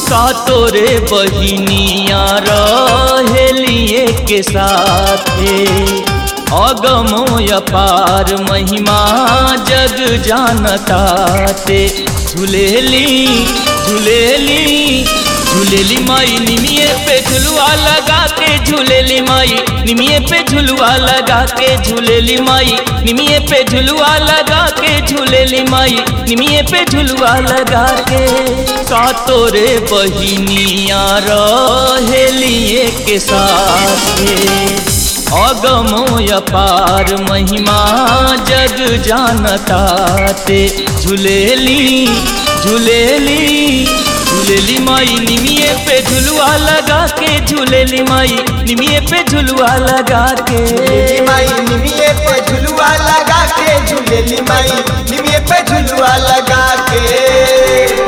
सातोरे बहिनिया रहेलिए के साथे अगमो अपार महिमा जग जानताते झूलेली झूलेली झूलेली माई निमिये पे झुलुआ लगा के झूलेली माई निमिये पे झुलुआ लगा के झूलेली माई निमिये पे झुलुआ लगा के झूलेली माई निमिये पे झुलुआ लगा के सातोरे बहिनिया रहेलिए के साथे अगमो अपार महिमा जग जानताते झूलेली झूलेली झूलेली माई निमिये पे झुलुआ लगा के झूलेली माई निमिये पे झुलुआ लगा के माई निमिये पे झुलुआ लगा के झूलेली माई निमिये पे झुलुआ लगा के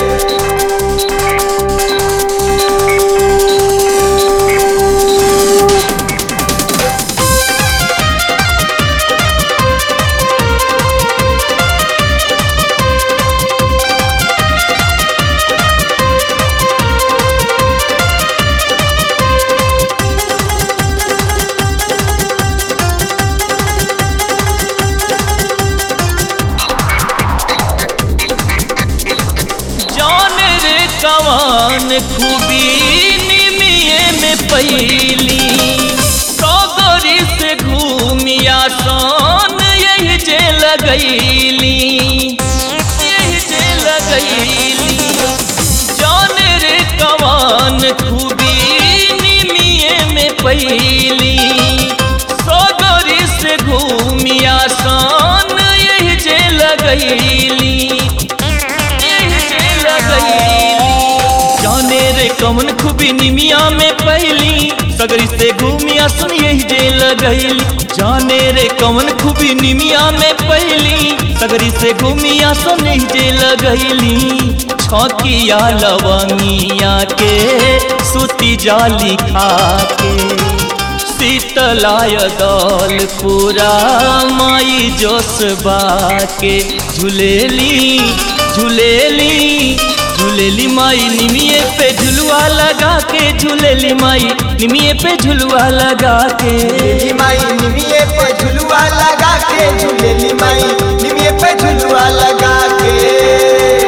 कवान खूबी निमिये में पहली सगरी से घूमिया सन यही जे लगैली यही जे लगैली जान रे कवान खूबी निमिये में पहली सगरी से घूमिया सन यही जे लगैली यही जे लगैली जाने रे कमन खूबी निमिया में पहली सगरी से घूमिया सुन यही जे लगैली जाने रे कमन खूबी निमिया में पहली सगरी से घूमिया सुन यही जे लगैली छकिया लवंगिया के सुती जाली खा के शीतलाय दल पूरा माई जोसबा के झूलेली झूलेली झूलेली माई निमिये पे झुलुआ लगा के झूलेली माई निमिये पे झुलुआ लगा के माई निमिये पे झुलुआ लगा के झूलेली माई निमिये पे झुलुआ लगा के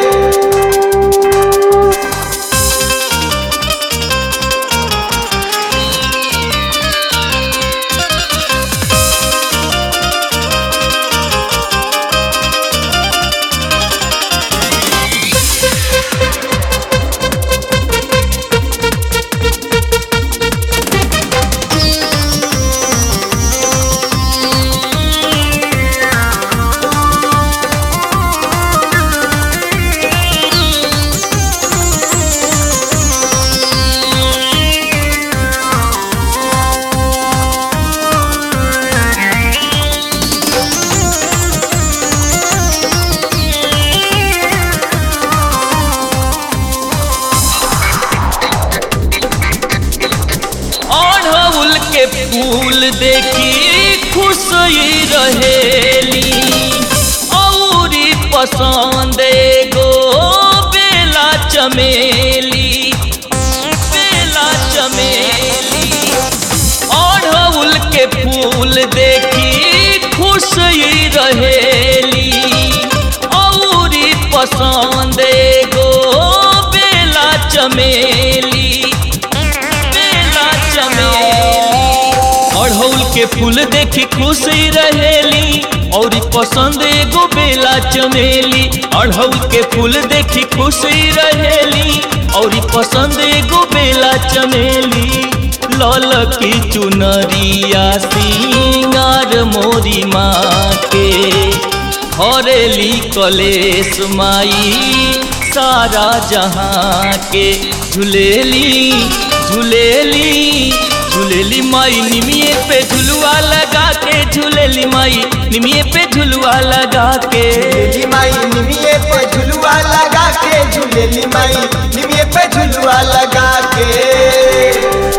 के फूल देखी खुश रहेली औरी पसंद गो बेला चमेली बेला चमेली अड़हुल के फूल देखी खुश रहेली औरी पसंद गो बेला चमेली अड़हुल के फूल देखी खुशी रहेली और पसंद एगो बेला चमेली अड़हुल के फूल देखी खुशी रहेली और पसंद एगो बेला चमेली लाल की चुनरिया सिंगार मोरी माँ के हरेली कलेश माई सारा जहाँ के झूलेली झूलेली झूलेली माई निमिये पे झुलुआ लगा के झूलेली माई निमिये पे झुलुआ लगा के माई निमिये पे झुलुआ लगा के झूलेली माई निमिये पे झुलुआ लगा के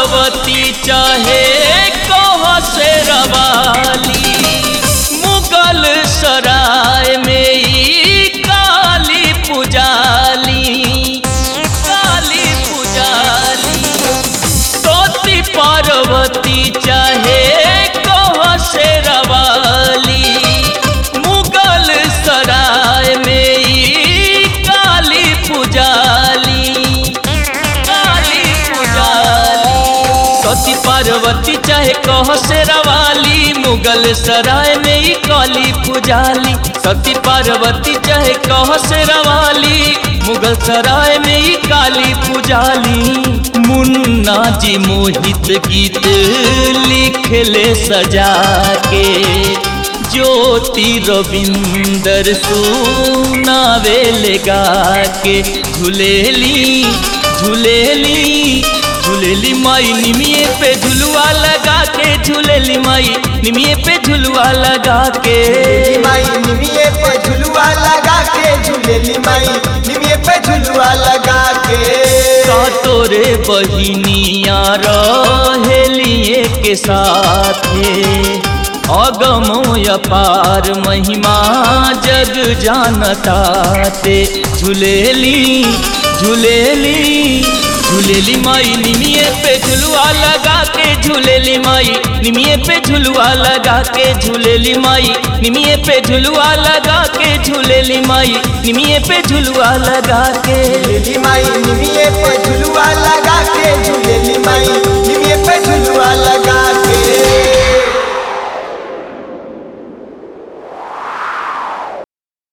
पार्वती चाहे कह से रवाली, मुगल सराय में ई काली पुजाली, काली पुजाली। सती पार्वती चाहे कह से रवाली, मुगल सराय में ई काली पुजाली, काली पुजाली। सती पार्वती चाहे कह से रवाली, मुगल सराय में ई काली पुजाली। सती पार्वती चाहे कह से रवाली, मुगल सराय में ई काली पुजाली। मुन्ना जी मोहित गीत लिखले सजा के, ज्योति रविंदर सुनावे लगा के। झूलेली झूलेली झूलेली माई निमिये पे झुलुआ लगा के, झूलेली माई निमिये पे झुलुआ लगा के। माई निमिये पे झुलुआ लगा के, झूलेली माई निमिये पे झुलुआ लगा के। तोरे बहिनिया रहेलिए के साथे, अगमो अपार महिमा जग जानता ते। झूलेली झूलेली झूलेली माई निमिये पे झुलुआ लगा के, झूलेली माई निमिये पे झुलुआ लगा के। झूलेली माई निमिये पे झुलुआ लगा के, झूलेली माई निमिये पे झुलुआ लगा के। झूलेली माई निमिये पे झुलुआ लगा के, झूलेली माई निमिये पे झुलुआ लगा